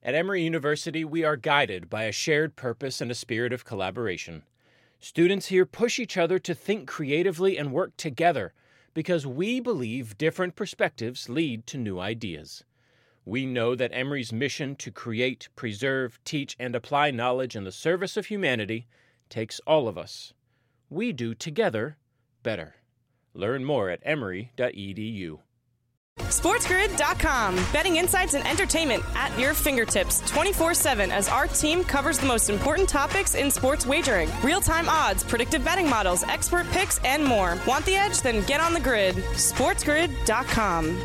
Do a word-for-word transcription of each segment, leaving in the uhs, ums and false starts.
At Emory University, we are guided by a shared purpose and a spirit of collaboration. Students here push each other to think creatively and work together because we believe different perspectives lead to new ideas. We know that Emory's mission to create, preserve, teach, and apply knowledge in the service of humanity takes all of us. We do together better. Learn more at emory dot e d u. SportsGrid dot com. Betting insights and entertainment at your fingertips twenty-four seven as our team covers the most important topics in sports wagering. Real-time odds, predictive betting models, expert picks, and more. Want the edge? Then get on the grid. SportsGrid dot com.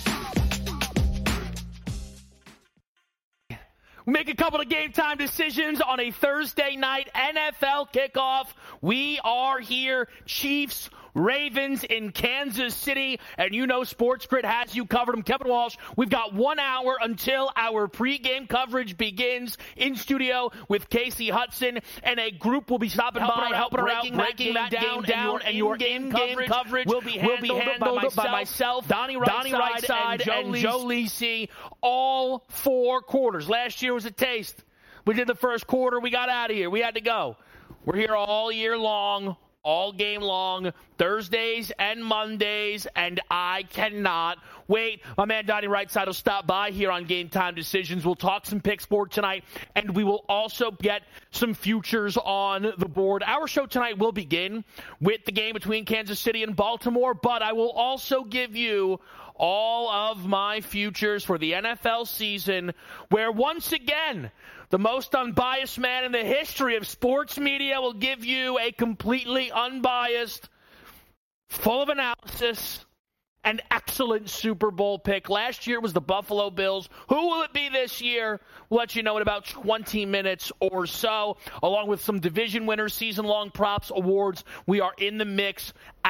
We make a couple of game time decisions on a Thursday night N F L kickoff. We are here, Chiefs, Ravens in Kansas City, and you know SportsGrid has you covered. I'm Kevin Walsh. We've got one hour until our pregame coverage begins in studio with Casey Hudson, and a group will be stopping helping by, out, helping breaking her out, breaking that, that game down, and your in-game coverage, coverage will be handled, will be handled by, myself, by myself, Donnie Rightside, Right and, and Joe Lisi, all four quarters. Last year was a taste. We did the first quarter. We got out of here. We had to go. We're here all year long, all game long, Thursdays and Mondays, and I cannot wait. My man Donnie Rightside will stop by here on Game Time Decisions. We'll talk some pick sport tonight, and we will also get some futures on the board. Our show tonight will begin with the game between Kansas City and Baltimore, but I will also give you all of my futures for the N F L season, where once again, the most unbiased man in the history of sports media will give you a completely unbiased, full of analysis, and excellent Super Bowl pick. Last year was the Buffalo Bills. Who will it be this year? We'll let you know in about twenty minutes or so, along with some division winners, season-long props, awards. We are in the mix.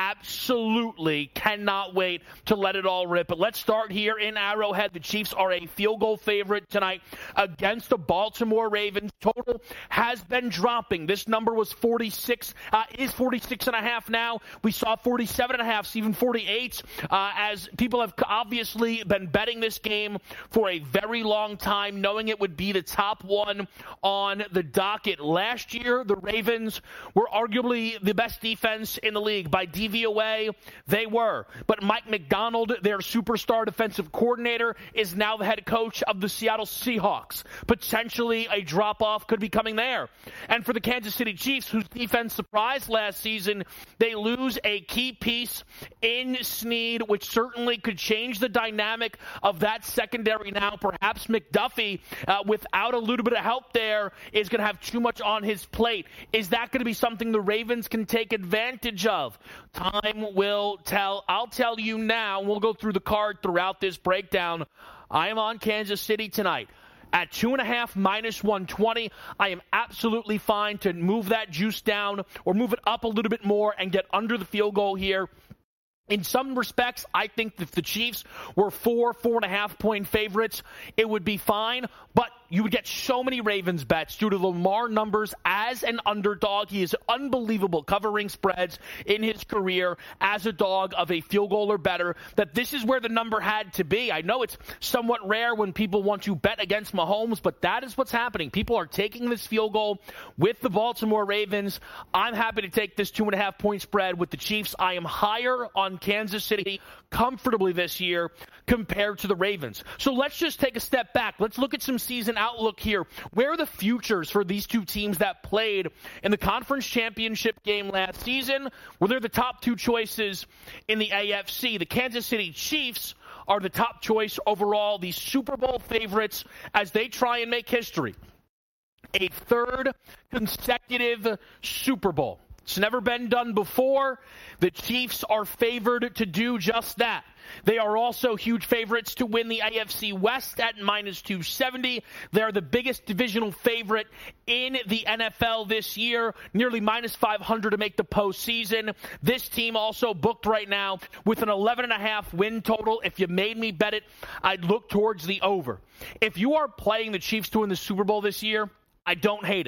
Absolutely cannot wait to let it all rip. But let's start here in Arrowhead. The Chiefs are a field goal favorite tonight against the Baltimore Ravens. Total has been dropping. This number was forty-six, uh, is forty-six and a half now. We saw forty-seven and a half, even forty-eight, uh, as people have obviously been betting this game for a very long time, knowing it would be the top one on the docket. Last year, the Ravens were arguably the best defense in the league. By D V O A, they were. But Mike McDonald, their superstar defensive coordinator, is now the head coach of the Seattle Seahawks. Potentially a drop-off could be coming there. And for the Kansas City Chiefs, whose defense surprised last season, they lose a key piece in Snead, which certainly could change the dynamic of that secondary now. Perhaps McDuffie, uh, without a little bit of help there, is going to have too much on his plate. Is that going to be something the Ravens can take advantage of? Time will tell. I'll tell you now. We'll go through the card throughout this breakdown. I am on Kansas City tonight. At two and a half, minus one twenty, I am absolutely fine to move that juice down or move it up a little bit more and get under the field goal here. In some respects, I think if the Chiefs were four, four and a half point favorites, it would be fine. But you would get so many Ravens bets due to Lamar numbers as an underdog. He is unbelievable covering spreads in his career as a dog of a field goal or better, that this is where the number had to be. I know it's somewhat rare when people want to bet against Mahomes, but that is what's happening. People are taking this field goal with the Baltimore Ravens. I'm happy to take this two and a half point spread with the Chiefs. I am higher on Kansas City comfortably this year compared to the Ravens. So let's just take a step back. Let's look at some season outlook here. Where are the futures for these two teams that played in the conference championship game last season? Well, they're the top two choices in the A F C. The Kansas City Chiefs are the top choice overall, the Super Bowl favorites as they try and make history. A third consecutive Super Bowl. It's never been done before. The Chiefs are favored to do just that. They are also huge favorites to win the A F C West at minus two seventy. They're the biggest divisional favorite in the N F L this year, nearly minus five hundred to make the postseason. This team also booked right now with an eleven and a half win total. If you made me bet it, I'd look towards the over. If you are playing the Chiefs to win the Super Bowl this year, I don't hate it.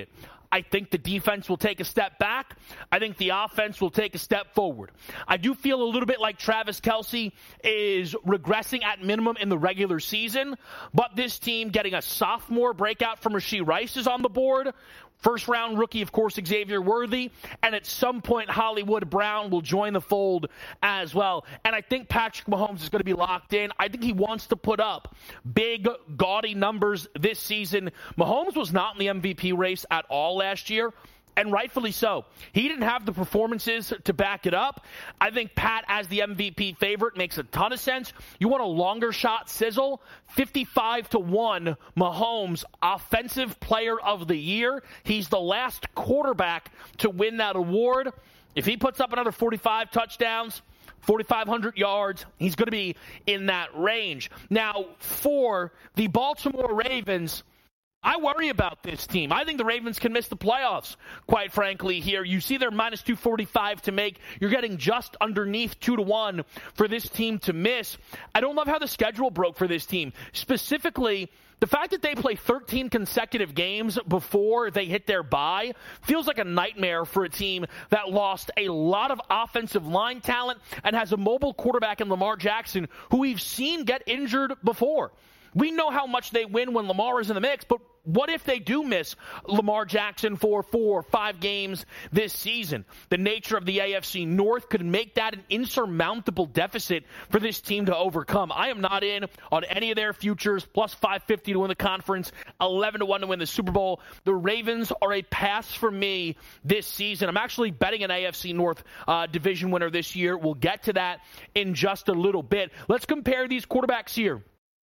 I think the defense will take a step back. I think the offense will take a step forward. I do feel a little bit like Travis Kelce is regressing at minimum in the regular season, but this team getting a sophomore breakout from Rashee Rice is on the board. First round rookie, of course, Xavier Worthy. And at some point, Hollywood Brown will join the fold as well. And I think Patrick Mahomes is going to be locked in. I think he wants to put up big, gaudy numbers this season. Mahomes was not in the M V P race at all last year. And rightfully so. He didn't have the performances to back it up. I think Pat, as the M V P favorite, makes a ton of sense. You want a longer shot sizzle? fifty-five to one, Mahomes, Offensive Player of the Year. He's the last quarterback to win that award. If he puts up another forty-five touchdowns, forty-five hundred yards, he's going to be in that range. Now, for the Baltimore Ravens, I worry about this team. I think the Ravens can miss the playoffs, quite frankly, here. You see they're minus two forty-five to make. You're getting just underneath two to one for this team to miss. I don't love how the schedule broke for this team. Specifically, the fact that they play thirteen consecutive games before they hit their bye feels like a nightmare for a team that lost a lot of offensive line talent and has a mobile quarterback in Lamar Jackson who we've seen get injured before. We know how much they win when Lamar is in the mix, but what if they do miss Lamar Jackson for four or five games this season? The nature of the A F C North could make that an insurmountable deficit for this team to overcome. I am not in on any of their futures, plus five fifty to win the conference, eleven to one to win the Super Bowl. The Ravens are a pass for me this season. I'm actually betting an A F C North uh, division winner this year. We'll get to that in just a little bit. Let's compare these quarterbacks here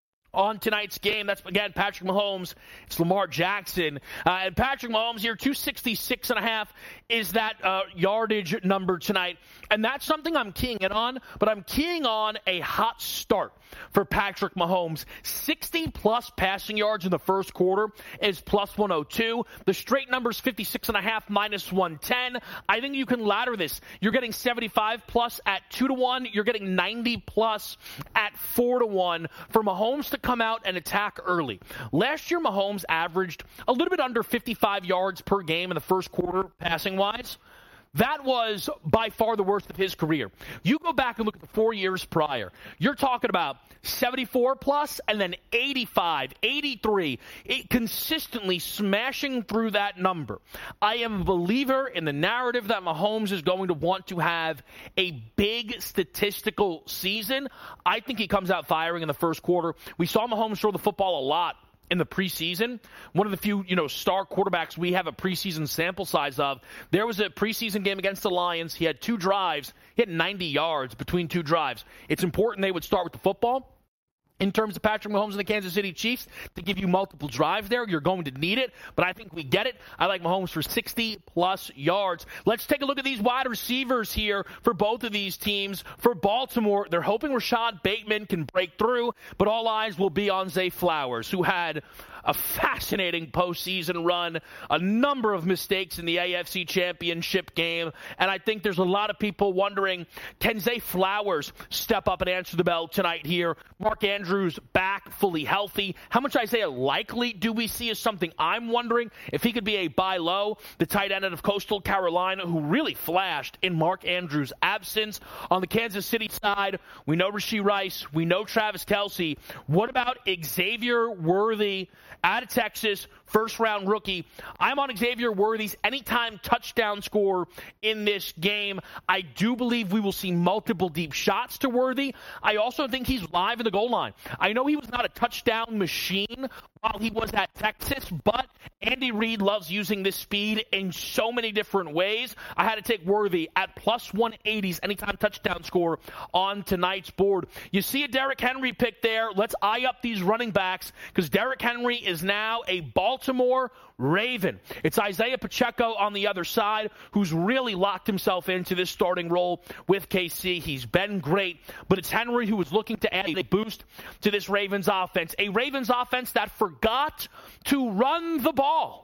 on tonight's game. That's, again, Patrick Mahomes. It's Lamar Jackson. Uh, and Patrick Mahomes here, two sixty-six and a half is that uh, yardage number tonight. And that's something I'm keying in on, but I'm keying on a hot start for Patrick Mahomes. sixty-plus passing yards in the first quarter is plus one oh two. The straight number's fifty-six and a half minus one ten. I think you can ladder this. You're getting seventy-five plus at two to one. You're getting ninety plus at four to one for Mahomes to come out and attack early. Last year, Mahomes averaged a little bit under fifty-five yards per game in the first quarter, passing-wise. That was by far the worst of his career. You go back and look at the four years prior. You're talking about seventy-four plus and then eighty-five, eighty-three, it consistently smashing through that number. I am a believer in the narrative that Mahomes is going to want to have a big statistical season. I think he comes out firing in the first quarter. We saw Mahomes throw the football a lot in the preseason. One of the few, you know, star quarterbacks we have a preseason sample size of. There was a preseason game against the Lions. He had two drives. He had ninety yards between two drives. It's important they would start with the football. In terms of Patrick Mahomes and the Kansas City Chiefs, to give you multiple drives there, you're going to need it, but I think we get it. I like Mahomes for sixty-plus yards. Let's take a look at these wide receivers here for both of these teams. For Baltimore, they're hoping Rashad Bateman can break through, but all eyes will be on Zay Flowers, who had a fascinating postseason run, a number of mistakes in the A F C Championship game, and I think there's a lot of people wondering, can Zay Flowers step up and answer the bell tonight here? Mark Andrews back, fully healthy. How much Isaiah Likely do we see is something I'm wondering. If he could be a buy low, the tight end of Coastal Carolina, who really flashed in Mark Andrews' absence. On the Kansas City side, we know Rashee Rice, we know Travis Kelce. What about Xavier Worthy out of Texas, first-round rookie? I'm on Xavier Worthy's anytime touchdown score in this game. I do believe we will see multiple deep shots to Worthy. I also think he's live in the goal line. I know he was not a touchdown machine while he was at Texas, but Andy Reid loves using this speed in so many different ways. I had to take Worthy at plus one eighties anytime touchdown score on tonight's board. You see a Derrick Henry pick there. Let's eye up these running backs because Derrick Henry is now a Baltimore Raven. It's Isaiah Pacheco on the other side who's really locked himself into this starting role with K C. He's been great, but it's Henry who is looking to add a boost to this Ravens offense. A Ravens offense that forgot to run the ball.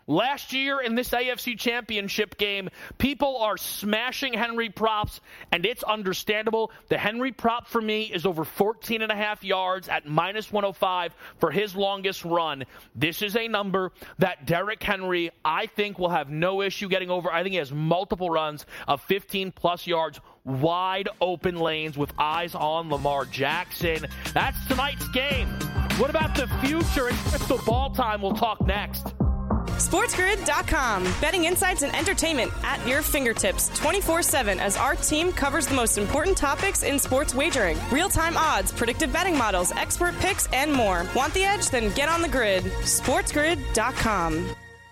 Last year in this A F C Championship game, people are smashing Henry props, and it's understandable. The Henry prop for me is over fourteen and a half yards at minus one oh five for his longest run. This is a number that Derrick Henry, I think, will have no issue getting over. I think he has multiple runs of fifteen plus yards, wide open lanes with eyes on Lamar Jackson. That's tonight's game. What about the future? It's crystal ball time. We'll talk next. SportsGrid dot com. Betting insights and entertainment at your fingertips twenty-four seven as our team covers the most important topics in sports wagering. Real-time odds, predictive betting models, expert picks, and more. Want the edge? Then get on the grid. SportsGrid dot com.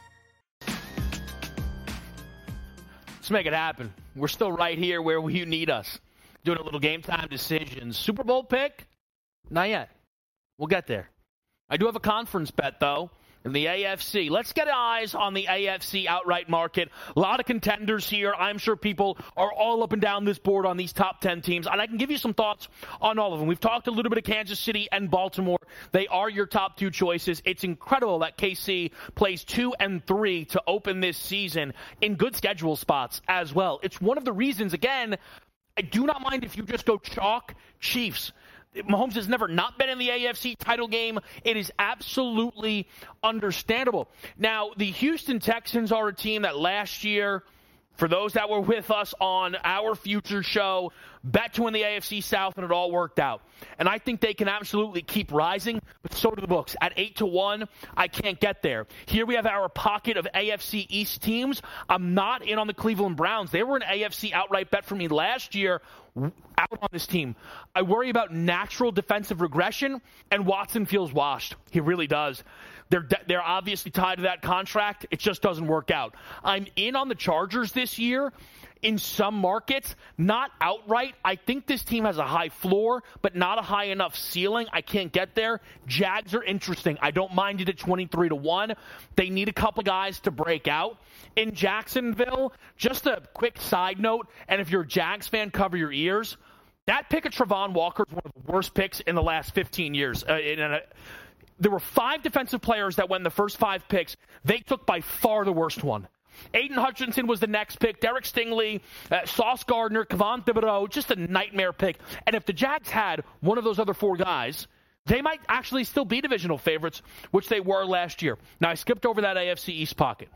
Let's make it happen. We're still right here where you need us. Doing a little game time decisions. Super Bowl pick? Not yet. We'll get there. I do have a conference bet, though, in the A F C. Let's get eyes on the A F C outright market. A lot of contenders here. I'm sure people are all up and down this board on these top ten teams, and I can give you some thoughts on all of them. We've talked a little bit of Kansas City and Baltimore. They are your top two choices. It's incredible that K C plays two and three to open this season in good schedule spots as well. It's one of the reasons, again, I do not mind if you just go chalk Chiefs. Mahomes has never not been in the A F C title game. It is absolutely understandable. Now, the Houston Texans are a team that last year, for those that were with us on our future show, bet to win the A F C South, and it all worked out. And I think they can absolutely keep rising, but so do the books. At eight to one, I can't get there. Here we have our pocket of A F C East teams. I'm not in on the Cleveland Browns. They were an A F C outright bet for me last year. Out on this team. I worry about natural defensive regression, and Watson feels washed. He really does. They're they're obviously tied to that contract. It just doesn't work out. I'm in on the Chargers this year in some markets, not outright. I think this team has a high floor, but not a high enough ceiling. I can't get there. Jags are interesting. I don't mind it at twenty-three to one. They need a couple guys to break out. In Jacksonville, just a quick side note, and if you're a Jags fan, cover your ears. That pick of Travon Walker is one of the worst picks in the last fifteen years. Uh, in a, there were five defensive players that went in the first five picks. They took by far the worst one. Aiden Hutchinson was the next pick. Derek Stingley, uh, Sauce Gardner, Kayvon Thibodeau, just a nightmare pick. And if the Jags had one of those other four guys, they might actually still be divisional favorites, which they were last year. Now, I skipped over that A F C East pocket.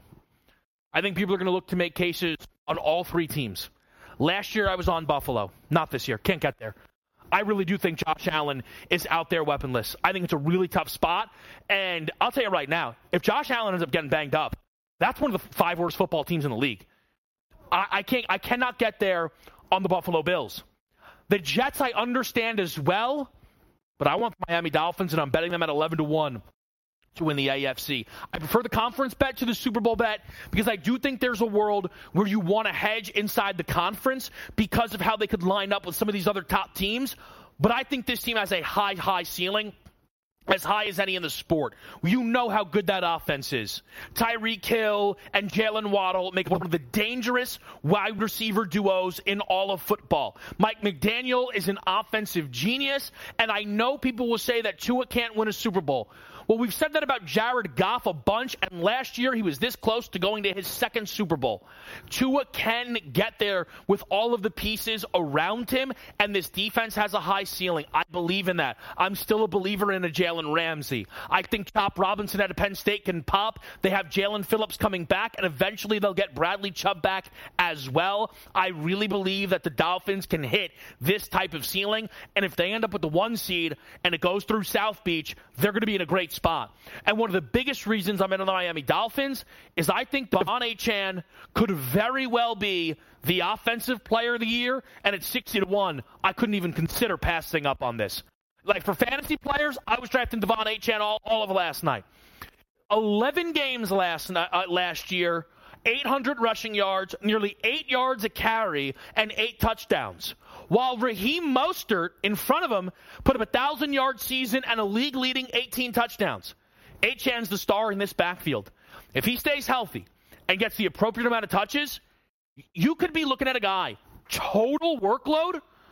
I think people are going to look to make cases on all three teams. Last year, I was on Buffalo. Not this year. Can't get there. I really do think Josh Allen is out there weaponless. I think it's a really tough spot. And I'll tell you right now, if Josh Allen ends up getting banged up, that's one of the five worst football teams in the league. I, I can't. I cannot get there on the Buffalo Bills. The Jets, I understand as well, but I want the Miami Dolphins, and I'm betting them at eleven to one to win the A F C. I prefer the conference bet to the Super Bowl bet because I do think there's a world where you want to hedge inside the conference because of how they could line up with some of these other top teams. But I think this team has a high, high ceiling, as high as any in the sport. You know how good that offense is. Tyreek Hill and Jalen Waddle make one of the dangerous wide receiver duos in all of football. Mike McDaniel is an offensive genius, and I know people will say that Tua can't win a Super Bowl. Well, we've said that about Jared Goff a bunch, and last year he was this close to going to his second Super Bowl. Tua can get there with all of the pieces around him, and this defense has a high ceiling. I believe in that. I'm still a believer in a Jalen Ramsey. I think Chop Robinson at Penn State can pop. They have Jalen Phillips coming back, and eventually they'll get Bradley Chubb back as well. I really believe that the Dolphins can hit this type of ceiling, and if they end up with the one seed and it goes through South Beach, they're going to be in a great spot. And one of the biggest reasons I'm in on the Miami Dolphins is I think Devon Achane could very well be the offensive player of the year, and at sixty to one, I couldn't even consider passing up on this. Like for fantasy players, I was drafting Devon Achane all, all of last night. eleven games last night, uh, last year, eight hundred rushing yards, nearly eight yards a carry, and eight touchdowns. While Raheem Mostert, in front of him, put up a one thousand-yard season and a league-leading eighteen touchdowns. Achane's the star in this backfield. If he stays healthy and gets the appropriate amount of touches, you could be looking at a guy, total workload,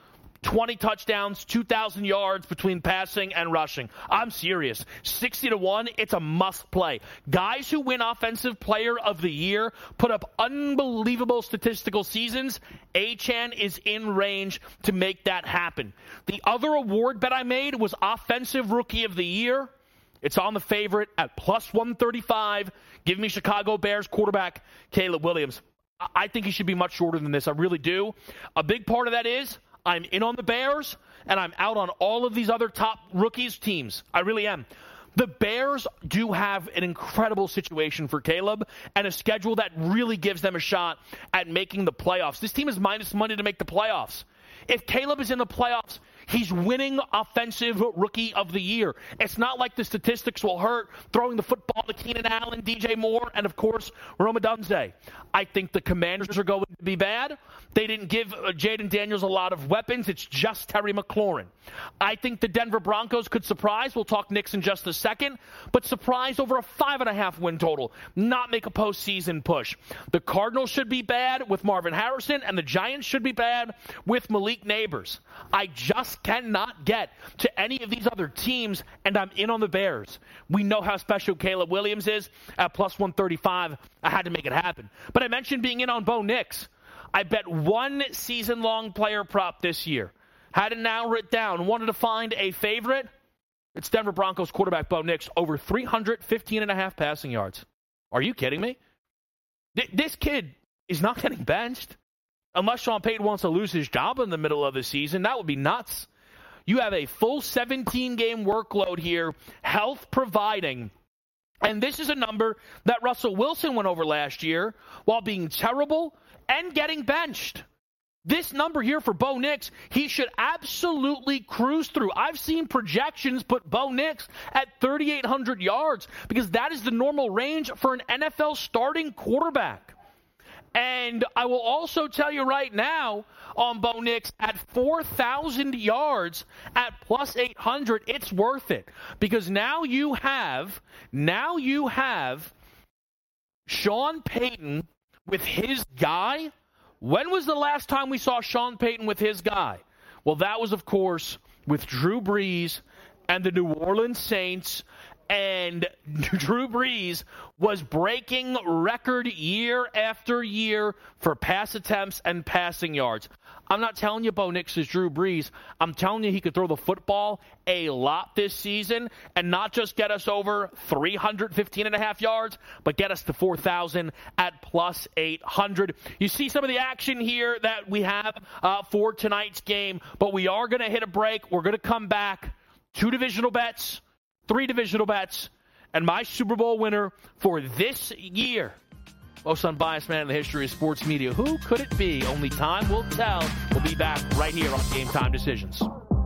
twenty touchdowns, two thousand yards between passing and rushing. I'm serious. sixty to one, it's a must play. Guys who win Offensive Player of the Year put up unbelievable statistical seasons. Achane is in range to make that happen. The other award bet I made was Offensive Rookie of the Year. It's on the favorite at plus one thirty-five. Give me Chicago Bears quarterback Caleb Williams. I think he should be much shorter than this. I really do. A big part of that is I'm in on the Bears, and I'm out on all of these other top rookies teams. I really am. The Bears do have an incredible situation for Caleb and a schedule that really gives them a shot at making the playoffs. This team is minus money to make the playoffs. If Caleb is in the playoffs, he's winning Offensive Rookie of the Year. It's not like the statistics will hurt throwing the football to Keenan Allen, D J Moore, and, of course, Rome Odunze. I think the Commanders are going to be bad. They didn't give uh, Jaden Daniels a lot of weapons. It's just Terry McLaurin. I think the Denver Broncos could surprise. We'll talk Knicks in just a second. But surprise over a five and a half win total. Not make a postseason push. The Cardinals should be bad with Marvin Harrison, and the Giants should be bad with Malik Neighbors. I just cannot get to any of these other teams, and I'm in on the Bears. We know how special Caleb Williams is at plus one thirty-five. I had to make it happen. But I mentioned being in on Bo Nix. I bet one season-long player prop this year. Had to narrow it down. Wanted to find a favorite. It's Denver Broncos quarterback Bo Nix, over three hundred fifteen and a half passing yards. Are you kidding me? Th- this kid is not getting benched. Unless Sean Payton wants to lose his job in the middle of the season, that would be nuts. You have a full seventeen-game workload here, health providing. And this is a number that Russell Wilson went over last year while being terrible and getting benched. This number here for Bo Nix, he should absolutely cruise through. I've seen projections put Bo Nix at thirty-eight hundred yards because that is the normal range for an N F L starting quarterback. And I will also tell you right now on Bo Nix, at four thousand yards at plus eight hundred, it's worth it. Because now you have, now you have Sean Payton with his guy. When was the last time we saw Sean Payton with his guy? Well, that was, of course, with Drew Brees and the New Orleans Saints. And Drew Brees was breaking record year after year for pass attempts and passing yards. I'm not telling you Bo Nix is Drew Brees. I'm telling you he could throw the football a lot this season and not just get us over three hundred fifteen and a half yards, but get us to four thousand at plus eight hundred. You see some of the action here that we have uh, for tonight's game, but we are going to hit a break. We're going to come back. Two divisional bets. Three divisional bets, and my Super Bowl winner for this year. Most unbiased man in the history of sports media. Who could it be? Only time will tell. We'll be back right here on Game Time Decisions.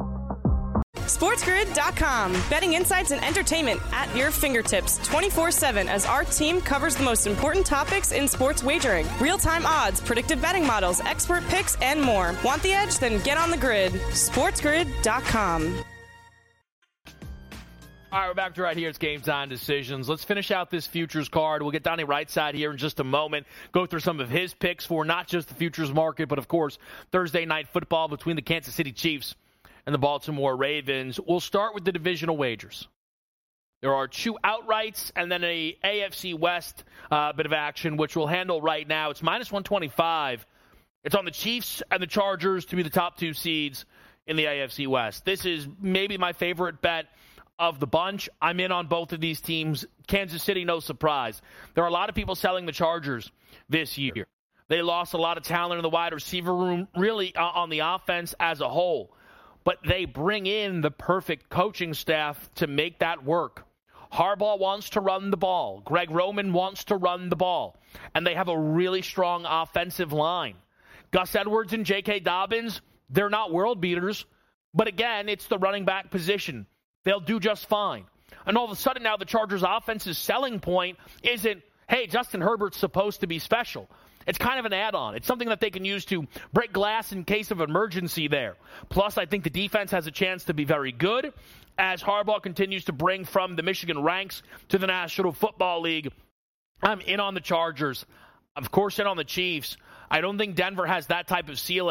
SportsGrid dot com. Betting insights and entertainment at your fingertips twenty-four seven as our team covers the most important topics in sports wagering. Real-time odds, predictive betting models, expert picks, and more. Want the edge? Then get on the grid. SportsGrid dot com. All right, we're back to right here. It's Game Time Decisions. Let's finish out this futures card. We'll get Donnie Rightside here in just a moment, go through some of his picks for not just the futures market, but, of course, Thursday night football between the Kansas City Chiefs and the Baltimore Ravens. We'll start with the divisional wagers. There are two outrights and then a A F C West uh, bit of action, which we'll handle right now. It's minus one twenty-five. It's on the Chiefs and the Chargers to be the top two seeds in the A F C West. This is maybe my favorite bet of the bunch. I'm in on both of these teams. Kansas City, no surprise. There are a lot of people selling the Chargers this year. They lost a lot of talent in the wide receiver room, really uh, on the offense as a whole. But they bring in the perfect coaching staff to make that work. Harbaugh wants to run the ball. Greg Roman wants to run the ball. And they have a really strong offensive line. Gus Edwards and J K. Dobbins, they're not world beaters. But again, it's the running back position. They'll do just fine. And all of a sudden now the Chargers' offense's selling point isn't, hey, Justin Herbert's supposed to be special. It's kind of an add-on. It's something that they can use to break glass in case of emergency there. Plus, I think the defense has a chance to be very good as Harbaugh continues to bring from the Michigan ranks to the National Football League. I'm in on the Chargers. Of course, in on the Chiefs. I don't think Denver has that type of ceiling.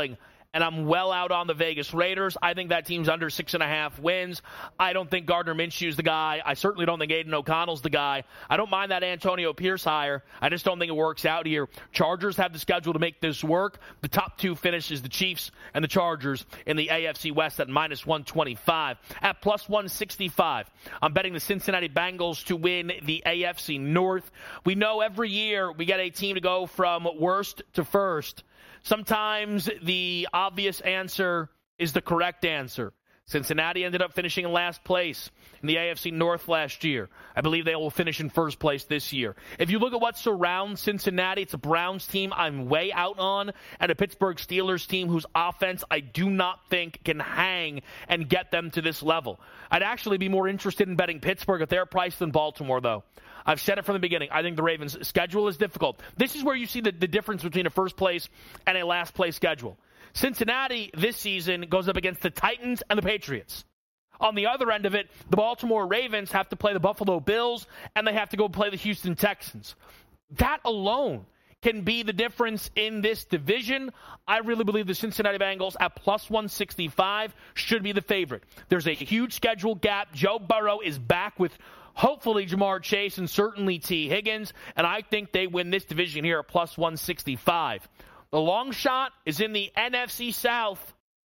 and I'm well out on the Vegas Raiders. I think that team's under six and a half wins. I don't think Gardner Minshew's the guy. I certainly don't think Aiden O'Connell's the guy. I don't mind that Antonio Pierce hire. I just don't think it works out here. Chargers have the schedule to make this work. The top two finishes the Chiefs and the Chargers in the A F C West at minus one twenty-five. At plus one sixty-five, I'm betting the Cincinnati Bengals to win the A F C North. We know every year we get a team to go from worst to first. Sometimes the obvious answer is the correct answer. Cincinnati ended up finishing in last place in the A F C North last year. I believe they will finish in first place this year. If you look at what surrounds Cincinnati, it's a Browns team I'm way out on, and a Pittsburgh Steelers team whose offense I do not think can hang and get them to this level. I'd actually be more interested in betting Pittsburgh at their price than Baltimore, though. I've said it from the beginning. I think the Ravens' schedule is difficult. This is where you see the, the difference between a first place and a last place schedule. Cincinnati this season goes up against the Titans and the Patriots. On the other end of it, the Baltimore Ravens have to play the Buffalo Bills, and they have to go play the Houston Texans. That alone can be the difference in this division. I really believe the Cincinnati Bengals at plus one sixty-five should be the favorite. There's a huge schedule gap. Joe Burrow is back with hopefully Jamar Chase and certainly T. Higgins, and I think they win this division here at plus one sixty-five. The long shot is in the N F C South.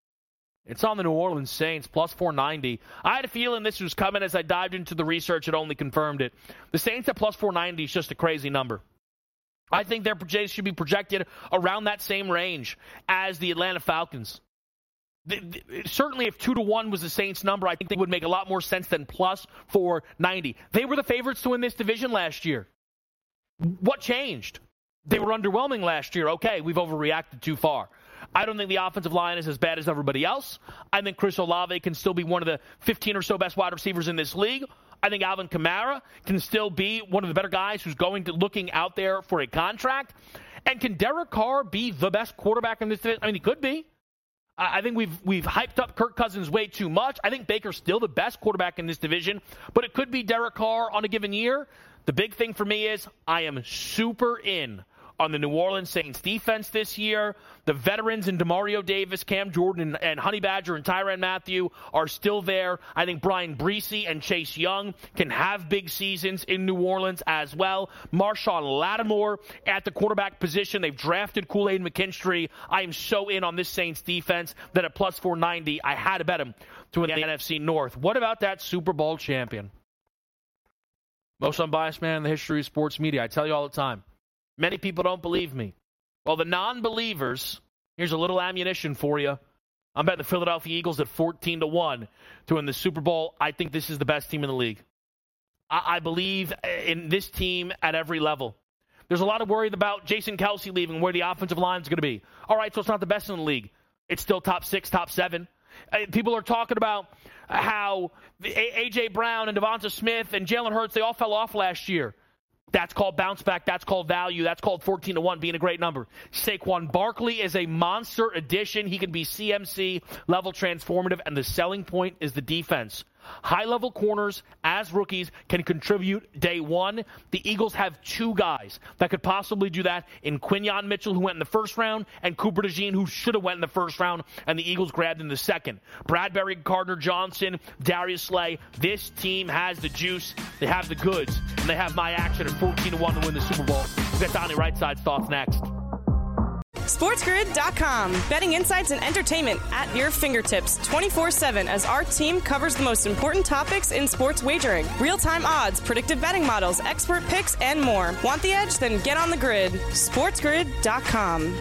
It's on the New Orleans Saints, plus four ninety. I had a feeling this was coming as I dived into the research. It only confirmed it. The Saints at plus four ninety is just a crazy number. I think their projections should be projected around that same range as the Atlanta Falcons. The, the, certainly if two to one was the Saints number, I think they would make a lot more sense than plus four ninety. They were the favorites to win this division last year. What changed? They were underwhelming last year. Okay, we've overreacted too far. I don't think the offensive line is as bad as everybody else. I think Chris Olave can still be one of the fifteen or so best wide receivers in this league. I think Alvin Kamara can still be one of the better guys who's going to looking out there for a contract. And can Derek Carr be the best quarterback in this division? I mean, he could be. I think we've we've hyped up Kirk Cousins way too much. I think Baker's still the best quarterback in this division, but it could be Derek Carr on a given year. The big thing for me is I am super in on the New Orleans Saints defense this year. The veterans in DeMario Davis, Cam Jordan, and, and Honey Badger and Tyrann Mathieu are still there. I think Brian Bresee and Chase Young can have big seasons in New Orleans as well. Marshawn Lattimore at the quarterback position. They've drafted Kool-Aid McKinstry. I am so in on this Saints defense that at plus four ninety, I had to bet them to win the N F C North. What about that Super Bowl champion? Most unbiased man in the history of sports media. I tell you all the time. Many people don't believe me. Well, the non-believers, here's a little ammunition for you. I'm betting the Philadelphia Eagles at fourteen to one to win the Super Bowl. I think this is the best team in the league. I, I believe in this team at every level. There's a lot of worry about Jason Kelce leaving, where the offensive line is going to be. All right, so it's not the best in the league. It's still top six, top seven. People are talking about how A J. Brown and Devonta Smith and Jalen Hurts, they all fell off last year. That's called bounce back. That's called value. That's called fourteen to one being a great number. Saquon Barkley is a monster addition. He can be C M C level transformative, and the selling point is the defense. High-level corners, as rookies, can contribute day one. The Eagles have two guys that could possibly do that in Quinyon Mitchell, who went in the first round, and Cooper DeJean, who should have went in the first round, and the Eagles grabbed in the second. Bradbury, Gardner Johnson, Darius Slay. This team has the juice. They have the goods, and they have my action at fourteen to one to win the Super Bowl. We'll get Donnie Rightside thoughts next. SportsGrid dot com. Betting insights and entertainment at your fingertips twenty-four seven as our team covers the most important topics in sports wagering. Real-time odds, predictive betting models, expert picks, and more. Want the edge? Then get on the grid. SportsGrid dot com.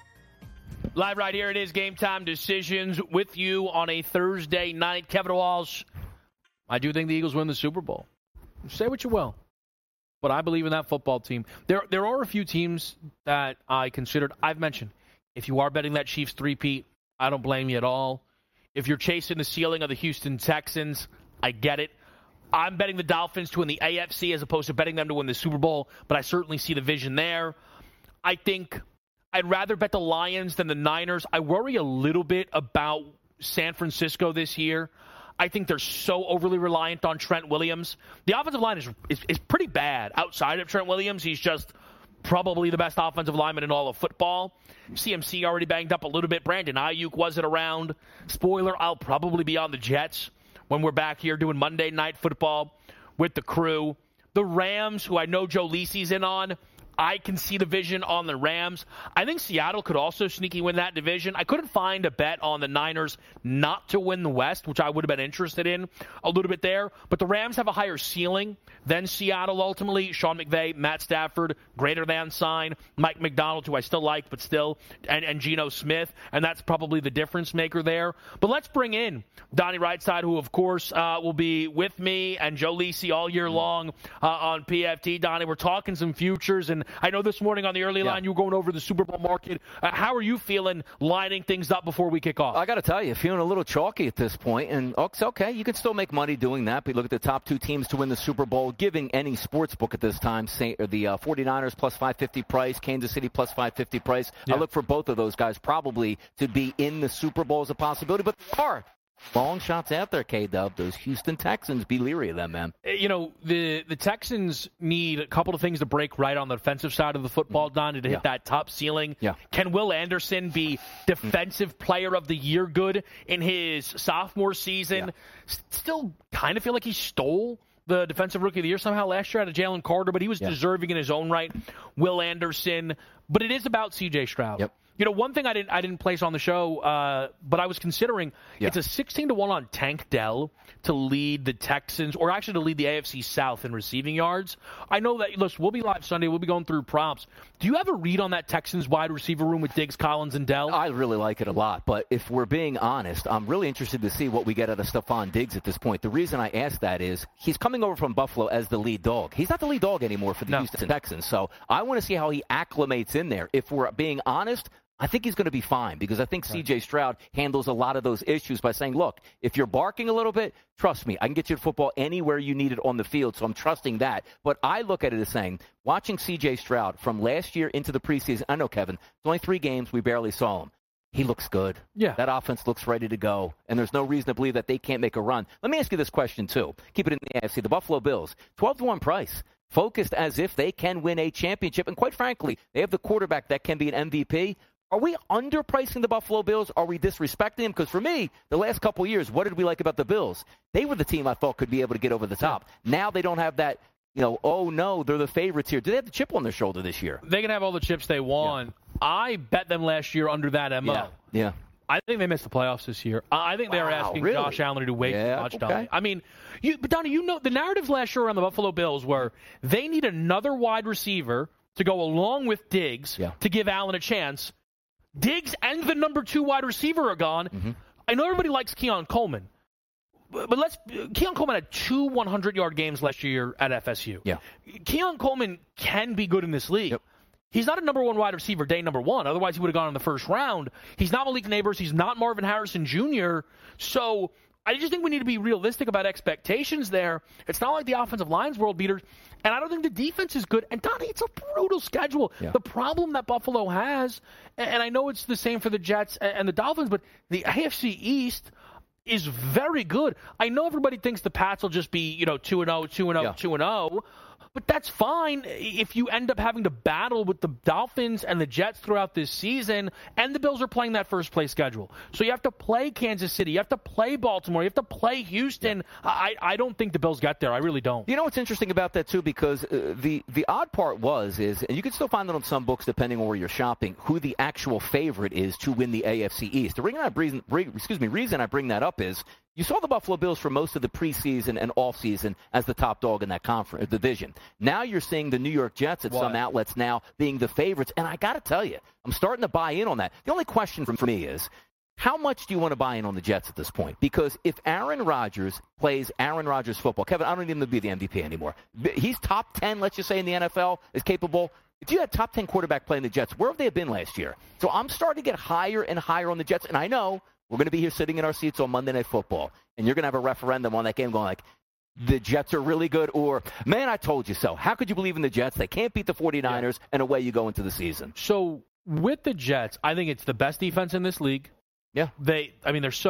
Live right here, it is Game Time Decisions with you on a Thursday night. Kevin Walsh, I do think the Eagles win the Super Bowl. Say what you will. But I believe in that football team. There there are a few teams that I considered. I've mentioned, if you are betting that Chiefs three-peat, I don't blame you at all. If you're chasing the ceiling of the Houston Texans, I get it. I'm betting the Dolphins to win the A F C as opposed to betting them to win the Super Bowl, but I certainly see the vision there. I think I'd rather bet the Lions than the Niners. I worry a little bit about San Francisco this year. I think they're so overly reliant on Trent Williams. The offensive line is, is is pretty bad outside of Trent Williams. He's just probably the best offensive lineman in all of football. C M C already banged up a little bit. Brandon Ayuk wasn't around. Spoiler, I'll probably be on the Jets when we're back here doing Monday Night Football with the crew. The Rams, who I know Joe Lisi's in on, I can see the vision on the Rams. I think Seattle could also sneaky win that division. I couldn't find a bet on the Niners not to win the West, which I would have been interested in a little bit there. But the Rams have a higher ceiling than Seattle ultimately. Sean McVay, Matt Stafford, greater than sign. Mike McDonald, who I still like, but still, and, and Geno Smith. And that's probably the difference maker there. But let's bring in Donnie Rightside, who, of course, uh, will be with me and Joe Lisi all year long uh, on P F T. Donnie, we're talking some futures, and I know this morning on the early line yeah. you were going over the Super Bowl market. Uh, how are you feeling lining things up before we kick off? I got to tell you, feeling a little chalky at this point, and oh, it's okay. You can still make money doing that. But look at the top two teams to win the Super Bowl, giving any sports book at this time, say, or the uh, 49ers plus five fifty price, Kansas City plus five fifty price. Yeah. I look for both of those guys probably to be in the Super Bowl as a possibility, but they are. Long shots out there, K-Dub. Those Houston Texans, be leery of them, man. You know, the the Texans need a couple of things to break right on the defensive side of the football, Donnie, to yeah. hit that top ceiling. Yeah. Can Will Anderson be Defensive mm. Player of the Year good in his sophomore season? Yeah. Still kind of feel like he stole the Defensive Rookie of the Year somehow last year out of Jalen Carter, but he was yeah. deserving in his own right. Will Anderson. But it is about C J Stroud. Yep. You know, one thing I didn't I didn't place on the show, uh, but I was considering, yeah. it's a sixteen to one on Tank Dell to lead the Texans, or actually to lead the A F C South in receiving yards. I know that, listen, we'll be live Sunday. We'll be going through props. Do you have a read on that Texans wide receiver room with Diggs, Collins, and Dell? I really like it a lot, but if we're being honest, I'm really interested to see what we get out of Stephon Diggs at this point. The reason I ask that is he's coming over from Buffalo as the lead dog. He's not the lead dog anymore for the no. Houston Texans, so I want to see how he acclimates in there. If we're being honest, I think he's going to be fine because I think right. C J Stroud handles a lot of those issues by saying, look, if you're barking a little bit, trust me, I can get you the football anywhere you need it on the field, so I'm trusting that. But I look at it as saying, watching C J Stroud from last year into the preseason, I know, Kevin, it's only three games, we barely saw him. He looks good. Yeah. That offense looks ready to go, and there's no reason to believe that they can't make a run. Let me ask you this question, too. Keep it in the A F C. The Buffalo Bills, twelve to one price, focused as if they can win a championship, and quite frankly, they have the quarterback that can be an M V P. Are we underpricing the Buffalo Bills? Are we disrespecting them? Because for me, the last couple of years, what did we like about the Bills? They were the team I thought could be able to get over the top. Now they don't have that, you know, oh, no, they're the favorites here. Do they have the chip on their shoulder this year? They can have all the chips they want. Yeah. I bet them last year under that M O. Yeah. yeah. I think they missed the playoffs this year. I think they wow, are asking really? Josh Allen to do way yeah, too much, okay. Donnie. I mean, you, but Donnie, you know, the narratives last year around the Buffalo Bills were they need another wide receiver to go along with Diggs yeah. to give Allen a chance. Diggs and the number two wide receiver are gone. Mm-hmm. I know everybody likes Keon Coleman, but let's Keon Coleman had two hundred-yard games last year at F S U. Yeah. Keon Coleman can be good in this league. Yep. He's not a number one wide receiver day number one. Otherwise, he would have gone in the first round. He's not Malik Neighbors. He's not Marvin Harrison Junior So I just think we need to be realistic about expectations there. It's not like the offensive line's world beaters. And I don't think the defense is good. And, Donnie, it's a brutal schedule. Yeah. The problem that Buffalo has, and I know it's the same for the Jets and the Dolphins, but the A F C East is very good. I know everybody thinks the Pats will just be, you know, two and oh, two and oh, two and oh. But that's fine if you end up having to battle with the Dolphins and the Jets throughout this season, and the Bills are playing that first-place schedule. So you have to play Kansas City. You have to play Baltimore. You have to play Houston. Yeah. I, I don't think the Bills get there. I really don't. You know what's interesting about that, too, because uh, the, the odd part was, is, and you can still find it on some books depending on where you're shopping, who the actual favorite is to win the A F C East. The reason I bring, excuse me, reason I bring that up is you saw the Buffalo Bills for most of the preseason and offseason as the top dog in that conference division. Now you're seeing the New York Jets at what? some outlets now being the favorites. And I got to tell you, I'm starting to buy in on that. The only question for me is, how much do you want to buy in on the Jets at this point? Because if Aaron Rodgers plays Aaron Rodgers football, Kevin, I don't need him to be the M V P anymore. He's top ten, let's just say, in the N F L, is capable. If you had top ten quarterback playing the Jets, where have they been last year? So I'm starting to get higher and higher on the Jets. And I know we're going to be here sitting in our seats on Monday Night Football, and you're going to have a referendum on that game going like, the Jets are really good, or, man, I told you so. How could you believe in the Jets? They can't beat the 49ers, yeah. and away you go into the season. So with the Jets, I think it's the best defense in this league. Yeah. They, I mean, they're so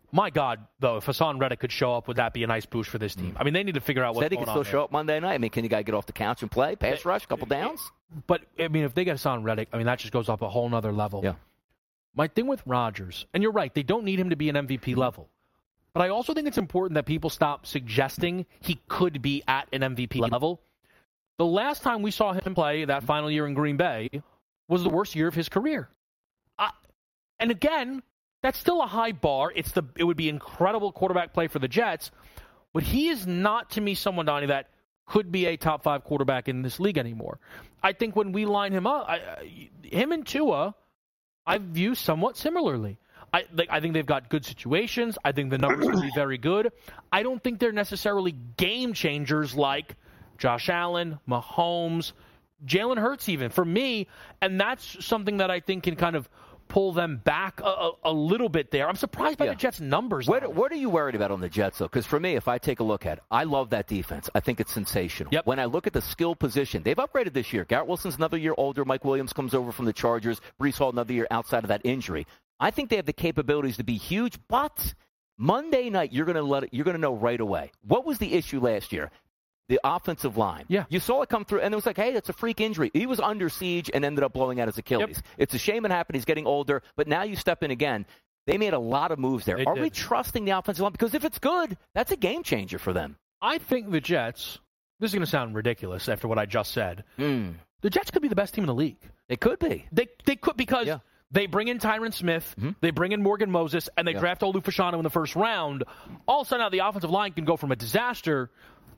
My God, though, if Hassan Reddick could show up, would that be a nice boost for this team? I mean, they need to figure out what's Said he going can on still there. show up Monday night. I mean, can you guys get off the couch and play? Pass rush, couple downs? But, I mean, if they get Hassan Reddick, I mean, that just goes up a whole nother level. Yeah. My thing with Rodgers, and you're right, they don't need him to be an M V P level. But I also think it's important that people stop suggesting he could be at an M V P level. The last time we saw him play, that final year in Green Bay, was the worst year of his career. I, and again, that's still a high bar. It's the it would be incredible quarterback play for the Jets, but he is not, to me, someone, Donnie, that could be a top five quarterback in this league anymore. I think when we line him up, I, I, him and Tua, I view somewhat similarly. I, like, I think they've got good situations. I think the numbers can be very good. I don't think they're necessarily game changers like Josh Allen, Mahomes, Jalen Hurts even, for me. And that's something that I think can kind of pull them back a, a, a little bit there. I'm surprised by Yeah. the Jets' numbers. What, what are you worried about on the Jets, though? Because for me, if I take a look at it, I love that defense. I think it's sensational. Yep. When I look at the skill position, they've upgraded this year. Garrett Wilson's another year older. Mike Williams comes over from the Chargers. Breece Hall another year outside of that injury. I think they have the capabilities to be huge, but Monday night you're going to let it, you're going to know right away. What was the issue last year? The offensive line. Yeah. You saw it come through, and it was like, hey, that's a freak injury. He was under siege and ended up blowing out his Achilles. Yep. It's a shame it happened. He's getting older, but now you step in again. They made a lot of moves there. They Are did. we trusting the offensive line? Because if it's good, that's a game changer for them. I think the Jets, this is going to sound ridiculous after what I just said, Mm. the Jets could be the best team in the league. They could be. They they could because Yeah. they bring in Tyron Smith, Mm-hmm. they bring in Morgan Moses, and they Yeah. draft Olu Fashanu in the first round. All of a sudden now the offensive line can go from a disaster.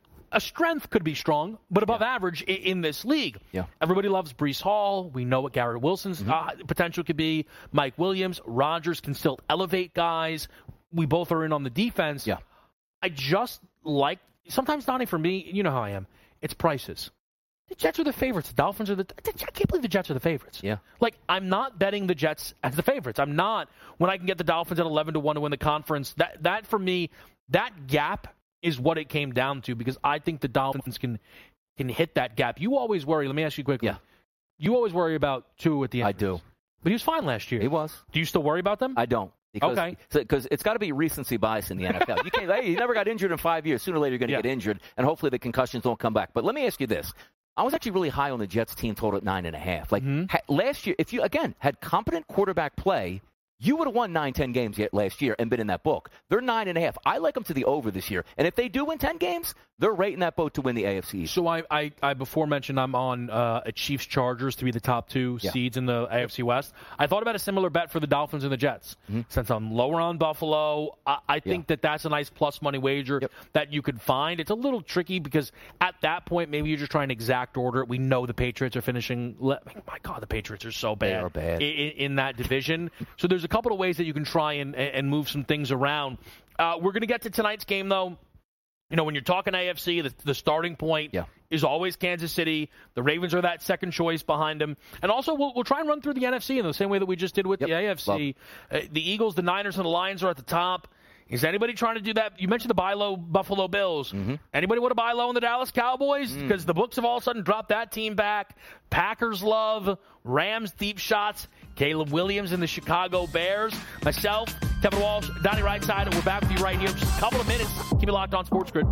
A strength could be strong, but above Yeah. average in, in this league. Yeah. Everybody loves Breece Hall. We know what Garrett Wilson's Mm-hmm. uh, potential could be. Mike Williams, Rodgers can still elevate guys. We both are in on the defense. Yeah. I just like, sometimes, Donnie, for me, you know how I am, it's prices. The Jets are the favorites. The Dolphins are the, I can't believe the Jets are the favorites. Yeah. Like, I'm not betting the Jets as the favorites. I'm not, when I can get the Dolphins at eleven to one to win the conference. That, that for me, that gap is what it came down to, because I think the Dolphins can can hit that gap. You always worry, let me ask you quickly. Yeah. You always worry about Tua at the end. I do. But he was fine last year. He was. Do you still worry about them? I don't. Because, Okay. Because it's got to be recency bias in the N F L. You can't. Hey, he never got injured in five years. Sooner or later, you're going to Yeah. get injured, and hopefully the concussions don't come back. But let me ask you this. I was actually really high on the Jets team total at nine and a half. Like Mm-hmm. ha- last year, if you again had competent quarterback play, you would have won nine, ten games yet last year and been in that book. They're nine and a half. I like them to the over this year, and if they do win ten games, they're right in that boat to win the A F C East. So I, I, I before mentioned I'm on uh, a Chiefs Chargers to be the top two Yeah. seeds in the A F C West. I thought about a similar bet for the Dolphins and the Jets. Mm-hmm. Since I'm lower on Buffalo, I, I think Yeah. that that's a nice plus money wager Yep. that you could find. It's a little tricky because at that point maybe you're just trying to exact order it. We know the Patriots are finishing. Le- my God, the Patriots are so bad, are bad. In, in that division. So there's a couple of ways that you can try and, and move some things around. Uh, we're going to get to tonight's game though. You know, when you're talking A F C, the, the starting point Yeah. is always Kansas City. The Ravens are that second choice behind them. And also, we'll, we'll try and run through the N F C in the same way that we just did with Yep. the A F C. Uh, the Eagles, the Niners, and the Lions are at the top. Is anybody trying to do that? You mentioned the buy low Buffalo Bills. Mm-hmm. Anybody want to buy low on the Dallas Cowboys? Mm. Because the books have all of a sudden dropped that team back. Packers love. Rams deep shots. Caleb Williams and the Chicago Bears. Myself, Kevin Walsh, Donnie Rightside, and we're back with you right here in just a couple of minutes. Keep it locked on Sports Grid.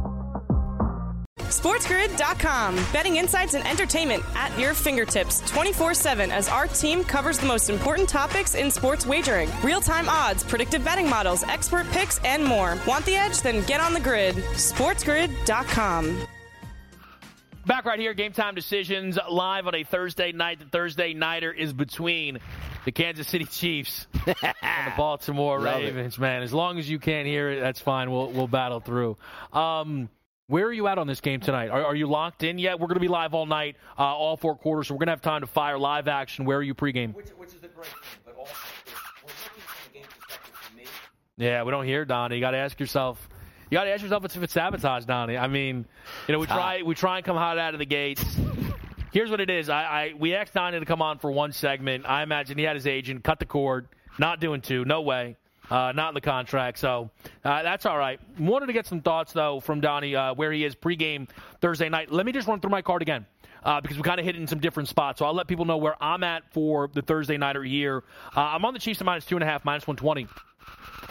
SportsGrid dot com. Betting insights and entertainment at your fingertips twenty-four seven as our team covers the most important topics in sports wagering. Real-time odds, predictive betting models, expert picks, and more. Want the edge? Then get on the grid. SportsGrid dot com. Back right here, Game Time Decisions, live on a Thursday night. The Thursday nighter is between the Kansas City Chiefs and the Baltimore Love Ravens. It. Man, as long as you can't hear it, that's fine. We'll we'll battle through. Um, where are you at on this game tonight? Are, are you locked in yet? We're going to be live all night, uh, all four quarters, so we're going to have time to fire live action. Where are you pregame? Which, which is a great thing, but also we're looking from the game perspective for me. Yeah, we don't hear Donnie. You got to ask yourself. You got to ask yourself if it's sabotage, Donnie. I mean, you know, we try we try and come hot out of the gates. Here's what it is. I, I we asked Donnie to come on for one segment. I imagine he had his agent cut the cord. Not doing two. No way. Uh, not in the contract. So uh, that's all right. Wanted to get some thoughts though from Donnie uh, where he is pregame Thursday night. Let me just run through my card again. Uh, because we kind of hit it in some different spots. So I'll let people know where I'm at for the Thursday nighter here. Uh, I'm on the Chiefs at minus two and a half, minus one twenty.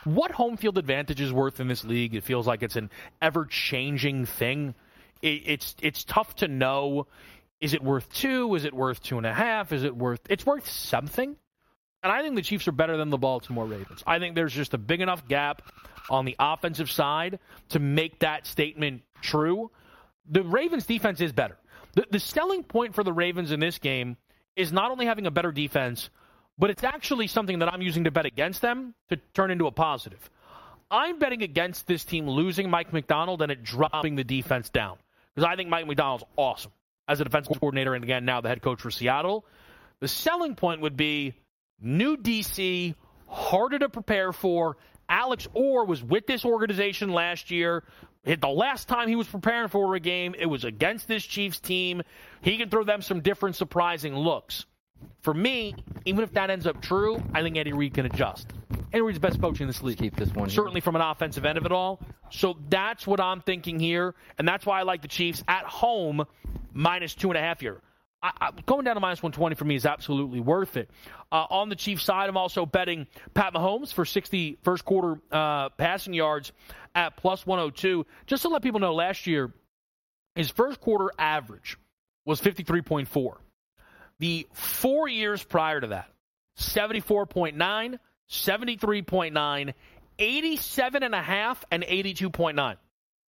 what home field advantage is worth in this league, it feels like it's an ever-changing thing. It, it's it's tough to know. Is it worth two? Is it worth two and a half? Is it worth... It's worth something. And I think the Chiefs are better than the Baltimore Ravens. I think there's just a big enough gap on the offensive side to make that statement true. The Ravens' defense is better. The, the selling point for the Ravens in this game is not only having a better defense, but it's actually something that I'm using to bet against them to turn into a positive. I'm betting against this team losing Mike Macdonald and it dropping the defense down. Because I think Mike Macdonald's awesome as a defensive coordinator and, again, now the head coach for Seattle. The selling point would be new D C, harder to prepare for. Alex Orr was with this organization last year. The last time he was preparing for a game, it was against this Chiefs team. He can throw them some different, surprising looks. For me, even if that ends up true, I think Andy Reid can adjust. Andy Reid's the best coach in this league. Keep this one Certainly here. from an offensive end of it all. So that's what I'm thinking here, and that's why I like the Chiefs at home minus two and a half here. I, I, going down to minus one twenty for me is absolutely worth it. Uh, on the Chiefs side, I'm also betting Pat Mahomes for sixty first quarter uh, passing yards at plus one oh two. Just to let people know, last year, his first quarter average was fifty-three point four. The four years prior to that, seventy-four point nine, seventy-three point nine, eighty-seven point five, and eighty-two point nine.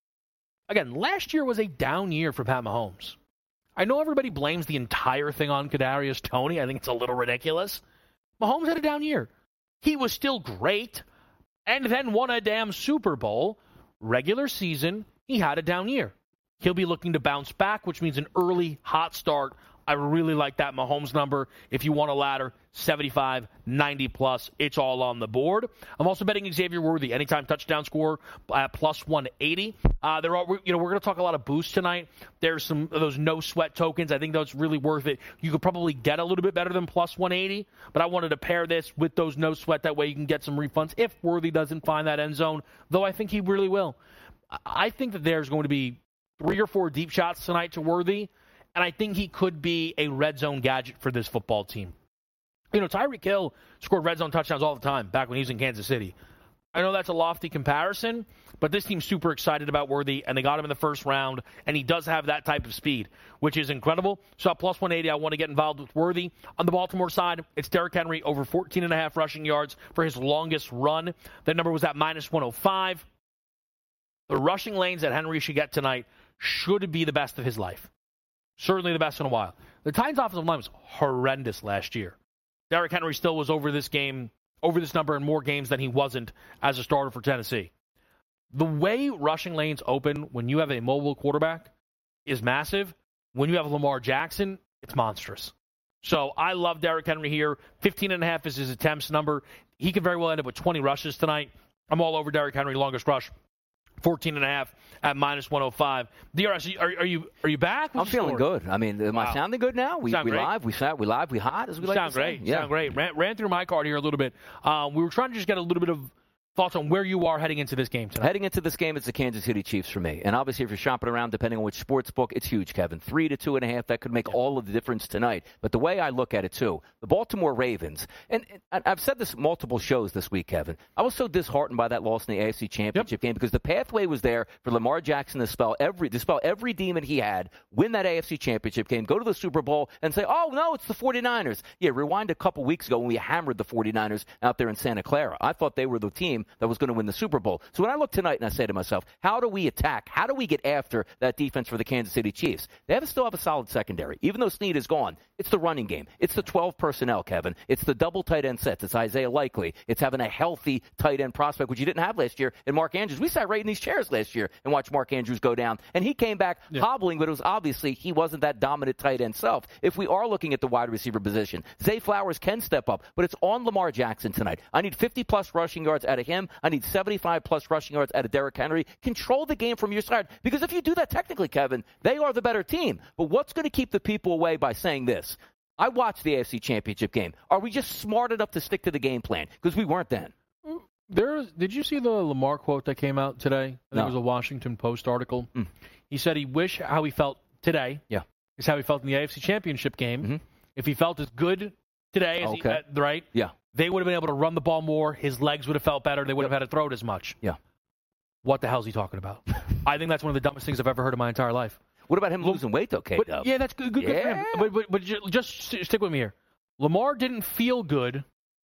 Again, last year was a down year for Pat Mahomes. I know everybody blames the entire thing on Kadarius Toney. I think it's a little ridiculous. Mahomes had a down year. He was still great, and then won a damn Super Bowl. Regular season, he had a down year. He'll be looking to bounce back, which means an early hot start. I really like that Mahomes number. If you want a ladder, seventy-five, ninety plus, it's all on the board. I'm also betting Xavier Worthy, anytime touchdown score at plus one eighty. Uh, there are, you know, we're going to talk a lot of boosts tonight. There's some of those no sweat tokens. I think that's really worth it. You could probably get a little bit better than plus one eighty, but I wanted to pair this with those no sweat. That way you can get some refunds if Worthy doesn't find that end zone, though I think he really will. I think that there's going to be three or four deep shots tonight to Worthy. And I think he could be a red zone gadget for this football team. You know, Tyreek Hill scored red zone touchdowns all the time back when he was in Kansas City. I know that's a lofty comparison, but this team's super excited about Worthy, and they got him in the first round, and he does have that type of speed, which is incredible. So at plus one eighty, I want to get involved with Worthy. On the Baltimore side, it's Derrick Henry over fourteen and a half rushing yards for his longest run. That number was at minus one oh five. The rushing lanes that Henry should get tonight should be the best of his life. Certainly the best in a while. The Titans' offensive line was horrendous last year. Derrick Henry still was over this game, over this number in more games than he wasn't as a starter for Tennessee. The way rushing lanes open when you have a mobile quarterback is massive. When you have Lamar Jackson, it's monstrous. So I love Derrick Henry here. fifteen and a half is his attempts number. He could very well end up with twenty rushes tonight. I'm all over Derrick Henry, longest rush. fourteen and a half at minus one oh five. D R S, are, are you are you back? What's I'm feeling score? good. I mean, am wow. I sounding good now? We, we live, we sound, we live, we hot, as we like sound to great. say. Yeah. Sound great. Ran, ran through my card here a little bit. Um, we were trying to just get a little bit of thoughts on where you are heading into this game tonight. Heading into this game, it's the Kansas City Chiefs for me. And obviously, if you're shopping around, depending on which sports book, it's huge, Kevin. Three to two and a half, that could make yeah. all of the difference tonight. But the way I look at it, too, the Baltimore Ravens, and, and I've said this multiple shows this week, Kevin, I was so disheartened by that loss in the A F C Championship yep. game because the pathway was there for Lamar Jackson to spell every, to spell every demon he had, win that A F C Championship game, go to the Super Bowl, and say, oh, no, it's the 49ers. Yeah, rewind a couple weeks ago when we hammered the 49ers out there in Santa Clara. I thought they were the team that was going to win the Super Super Bowl. So when I look tonight and I say to myself, how do we attack? How do we get after that defense for the Kansas City Chiefs? They have, still have a solid secondary. Even though Snead is gone, it's the running game. It's the twelve personnel, Kevin. It's the double tight end sets. It's Isaiah Likely. It's having a healthy tight end prospect, which you didn't have last year in Mark Andrews. We sat right in these chairs last year and watched Mark Andrews go down. And he came back yeah. hobbling, but it was obviously he wasn't that dominant tight end self. If we are looking at the wide receiver position, Zay Flowers can step up, but it's on Lamar Jackson tonight. I need fifty-plus rushing yards out of him. I need seventy-five-plus rushing yards out of Derrick Henry. Control the game from your side. Because if you do that technically, Kevin, they are the better team. But what's going to keep the people away by saying this? I watched the A F C Championship game. Are we just smart enough to stick to the game plan? Because we weren't then. There, did you see the Lamar quote that came out today? I think no. it was a Washington Post article. Mm. He said he wished how he felt today yeah. is how he felt in the A F C Championship game. Mm-hmm. If he felt as good today as okay. he, uh, right? Yeah. they would have been able to run the ball more. His legs would have felt better. They would yep. have had to throw it as much. Yeah. What the hell is he talking about? I think that's one of the dumbest things I've ever heard in my entire life. What about him losing weight, though, Kate? But, yeah, that's good, good, yeah. good for him. But, but, but just stick with me here. Lamar didn't feel good,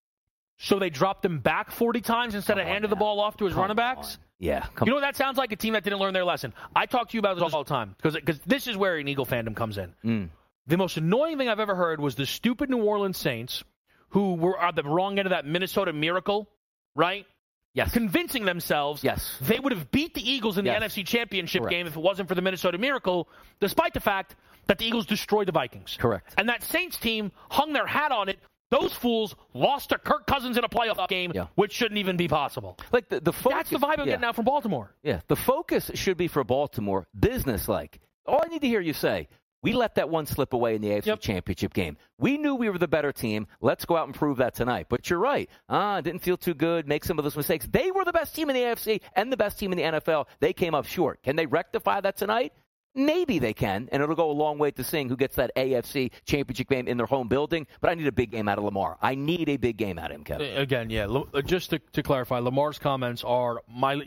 so they dropped him back forty times instead come of handing the ball off to his come running backs? On. Yeah. You know what that sounds like? A team that didn't learn their lesson. I talk to you about this all the time because this is where an Eagle fandom comes in. Mm. The most annoying thing I've ever heard was the stupid New Orleans Saints, who were at the wrong end of that Minnesota Miracle, right? Yes. Convincing themselves yes. they would have beat the Eagles in the yes. N F C Championship Correct. game if it wasn't for the Minnesota Miracle, despite the fact that the Eagles destroyed the Vikings. Correct. And that Saints team hung their hat on it. Those fools lost to Kirk Cousins in a playoff game, yeah. which shouldn't even be possible. Like the, the focus, That's the vibe I'm yeah. getting now from Baltimore. Yeah, the focus should be for Baltimore, business-like. All I need to hear you say, we let that one slip away in the A F C yep. Championship game. We knew we were the better team. Let's go out and prove that tonight. But you're right. Ah, didn't feel too good. Make some of those mistakes. They were the best team in the A F C and the best team in the N F L. They came up short. Can they rectify that tonight? Maybe they can, and it'll go a long way to seeing who gets that A F C Championship game in their home building. But I need a big game out of Lamar. I need a big game out of him, Kevin. Again, yeah. Just to, to clarify, Lamar's comments are, my,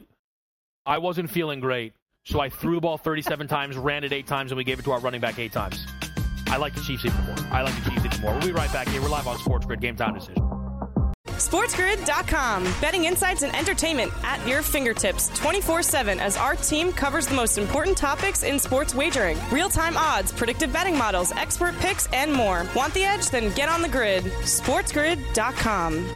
I wasn't feeling great, so I threw the ball thirty-seven times, ran it eight times, and we gave it to our running back eight times. I like the Chiefs even more. I like the Chiefs even more. We'll be right back here. We're live on Sports Grid. Game time decision. SportsGrid dot com. Betting insights and entertainment at your fingertips twenty-four seven as our team covers the most important topics in sports wagering. Real-time odds, predictive betting models, expert picks, and more. Want the edge? Then get on the grid. SportsGrid dot com.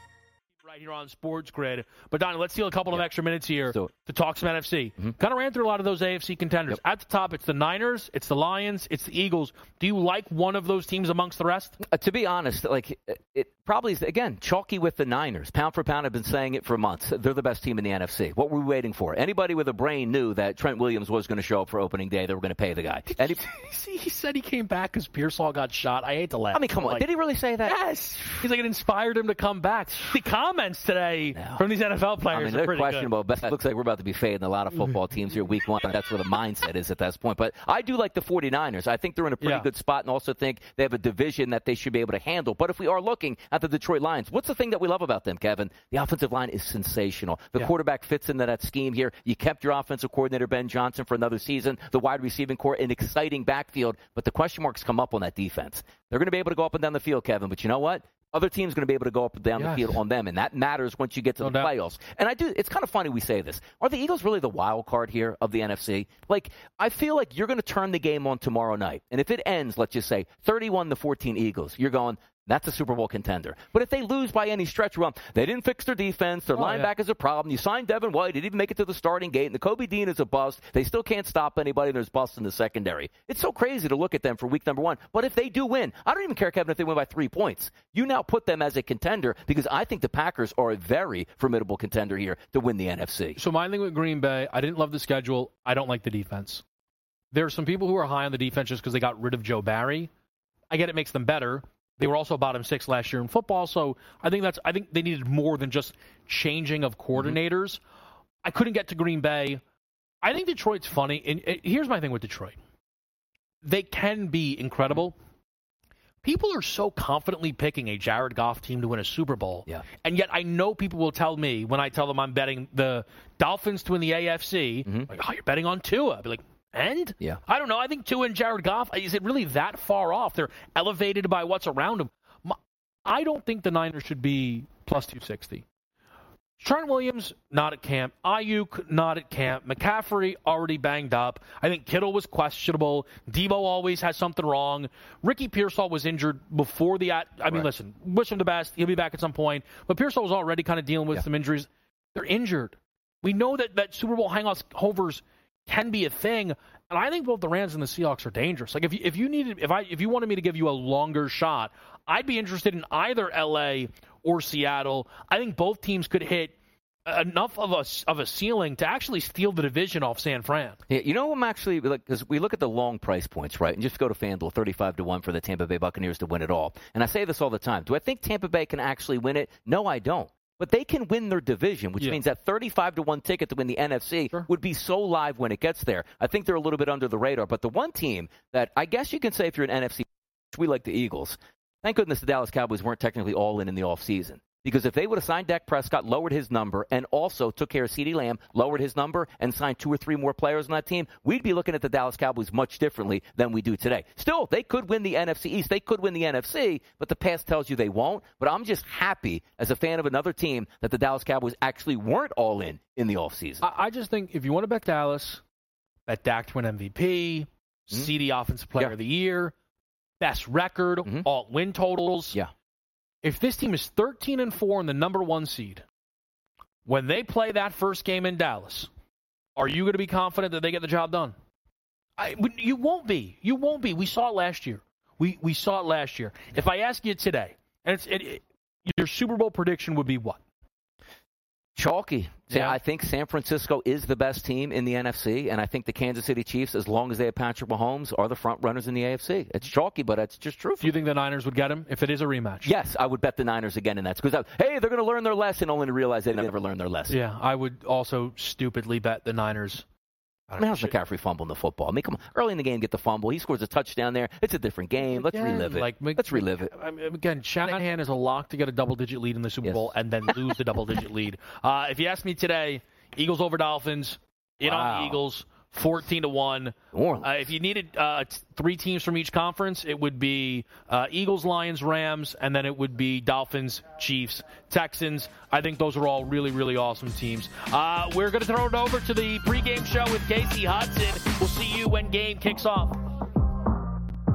Right here on Sports Grid. But, Donnie, let's steal a couple yep. of extra minutes here so, to talk some N F C. Mm-hmm. Kind of ran through a lot of those A F C contenders. Yep. At the top, it's the Niners, it's the Lions, it's the Eagles. Do you like one of those teams amongst the rest? Uh, to be honest, like it probably is, again, chalky with the Niners. Pound for pound, I've been saying it for months. They're the best team in the N F C. What were we waiting for? Anybody with a brain knew that Trent Williams was going to show up for opening day. They were going to pay the guy. And he, he said he came back because Pearsall got shot. I hate to laugh. I mean, come on. Like, did he really say that? Yes. He's like, it inspired him to come back. The comments today no. from these N F L players I mean, are they're pretty questionable. good. But it looks like we're about to be fading a lot of football teams here week one. That's where the mindset is at this point. But I do like the 49ers. I think they're in a pretty yeah. good spot and also think they have a division that they should be able to handle. But if we are looking at the Detroit Lions, what's the thing that we love about them, Kevin? The offensive line is sensational. The yeah. quarterback fits into that scheme here. You kept your offensive coordinator, Ben Johnson, for another season. The wide receiving core, an exciting backfield. But the question marks come up on that defense. They're going to be able to go up and down the field, Kevin. But you know what? Other teams are going to be able to go up and down yes. the field on them, and that matters once you get to no the doubt. playoffs. And I do. It's kind of funny we say this. Are the Eagles really the wild card here of the N F C? Like, I feel like you're going to turn the game on tomorrow night, and if it ends, let's just say thirty-one to fourteen Eagles, you're going, that's a Super Bowl contender. But if they lose by any stretch, well, they didn't fix their defense. Their oh, linebacker's yeah. a problem. You signed Devin White. He didn't even make it to the starting gate. And the Kobe Dean is a bust. They still can't stop anybody. There's busts in the secondary. It's so crazy to look at them for week number one. But if they do win, I don't even care, Kevin, if they win by three points. You now put them as a contender because I think the Packers are a very formidable contender here to win the N F C. So my thing with Green Bay, I didn't love the schedule. I don't like the defense. There are some people who are high on the defense just because they got rid of Joe Barry. I get it makes them better. They were also bottom six last year in football, so I think that's. I think they needed more than just changing of coordinators. Mm-hmm. I couldn't get to Green Bay. I think Detroit's funny, and, and here's my thing with Detroit: they can be incredible. People are so confidently picking a Jared Goff team to win a Super Bowl, yeah. and yet I know people will tell me when I tell them I'm betting the Dolphins to win the A F C, mm-hmm. like, "Oh, you're betting on Tua." I'd be like, And? Yeah. I don't know. I think Tua and Jared Goff, is it really that far off? They're elevated by what's around them. I don't think the Niners should be plus two sixty. Trent Williams, not at camp. Ayuk, not at camp. McCaffrey, already banged up. I think Kittle was questionable. Debo always has something wrong. Ricky Pearsall was injured before the – I mean, right. listen, wish him the best. He'll be back at some point. But Pearsall was already kind of dealing with yeah. some injuries. They're injured. We know that, that Super Bowl hangovers can be a thing. And I think both the Rams and the Seahawks are dangerous. Like if you, if you needed, if I, if you wanted me to give you a longer shot, I'd be interested in either L A or Seattle. I think both teams could hit enough of a of a ceiling to actually steal the division off San Fran. Yeah, you know, I'm actually like because we look at the long price points, right? And just go to FanDuel, thirty-five to one for the Tampa Bay Buccaneers to win it all. And I say this all the time. Do I think Tampa Bay can actually win it? No, I don't. But they can win their division, which yeah. means that thirty-five to one ticket to win the N F C sure. would be so live when it gets there. I think they're a little bit under the radar. But the one team that I guess you can say if you're an N F C, we like the Eagles. Thank goodness the Dallas Cowboys weren't technically all in in the offseason. Because if they would have signed Dak Prescott, lowered his number, and also took care of CeeDee Lamb, lowered his number, and signed two or three more players on that team, we'd be looking at the Dallas Cowboys much differently than we do today. Still, they could win the N F C East. They could win the N F C, but the past tells you they won't. But I'm just happy as a fan of another team that the Dallas Cowboys actually weren't all in in the offseason. I, I just think if you want to bet Dallas, bet Dak to win M V P, mm-hmm. C D Offensive Player yeah. of the Year, best record, mm-hmm. all win totals. Yeah. If this team is thirteen and four in the number one seed, when they play that first game in Dallas, are you going to be confident that they get the job done? I, you won't be. You won't be. We saw it last year. We we saw it last year. If I ask you today, and it's, it, it, your Super Bowl prediction would be what? Chalky. Yeah. I think San Francisco is the best team in the N F C, and I think the Kansas City Chiefs, as long as they have Patrick Mahomes, are the front runners in the A F C. It's chalky, but it's just true. Do you think the Niners would get him if it is a rematch? Yes, I would bet the Niners again in that. Because, hey, they're going to learn their lesson, only to realize they never learned their lesson. Yeah, I would also stupidly bet the Niners. I mean, how's McCaffrey fumbling the football? I mean, come on. Early in the game, get the fumble. He scores a touchdown there. It's a different game. Let's again, relive it. Like, Let's relive it. I mean, again, Shanahan is a lock to get a double-digit lead in the Super yes. Bowl and then lose the double-digit lead. Uh, if you ask me today, Eagles over Dolphins, in wow. on the Eagles, fourteen to one. Uh, if you needed uh, t- three teams from each conference, it would be uh, Eagles, Lions, Rams, and then it would be Dolphins, Chiefs, Texans. I think those are all really, really awesome teams. Uh, we're going to throw it over to the pregame show with Casey Hudson. We'll see you when game kicks off.